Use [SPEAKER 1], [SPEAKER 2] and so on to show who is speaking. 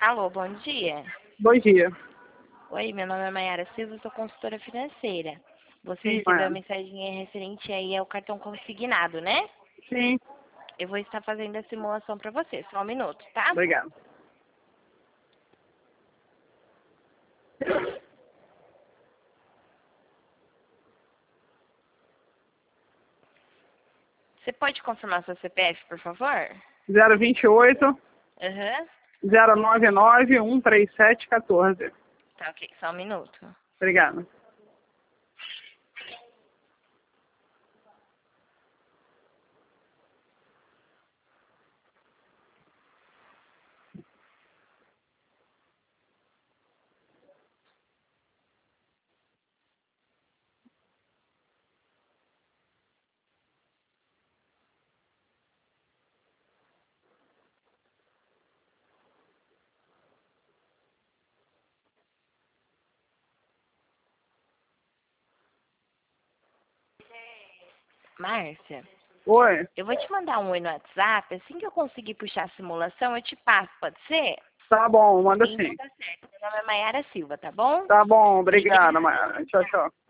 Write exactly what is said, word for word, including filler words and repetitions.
[SPEAKER 1] Alô, bom dia.
[SPEAKER 2] Bom dia.
[SPEAKER 1] Oi, meu nome é Mayara Silva, sou consultora financeira. Você
[SPEAKER 2] Sim,
[SPEAKER 1] recebeu a
[SPEAKER 2] Mayara.
[SPEAKER 1] mensagem referente aí ao cartão consignado, né?
[SPEAKER 2] Sim,
[SPEAKER 1] Eu vou estar fazendo a simulação para você, só um minuto, tá?
[SPEAKER 2] obrigado.
[SPEAKER 1] Você pode confirmar seu C P F, por favor?
[SPEAKER 2] zero vinte e oito,
[SPEAKER 1] Aham.
[SPEAKER 2] zero nove nove, um três sete, quatorze.
[SPEAKER 1] Tá ok, só um minuto.
[SPEAKER 2] Obrigado.
[SPEAKER 1] Márcia,
[SPEAKER 2] Oi,
[SPEAKER 1] eu vou te mandar um oi no WhatsApp. Assim que eu conseguir puxar a simulação, eu te passo, pode ser?
[SPEAKER 2] tá bom, manda
[SPEAKER 1] Então
[SPEAKER 2] sim.
[SPEAKER 1] tá certo. Meu nome é Mayara Silva, tá bom?
[SPEAKER 2] Tá bom,
[SPEAKER 1] Obrigada.
[SPEAKER 2] obrigada, Mayara. Tchau, tchau.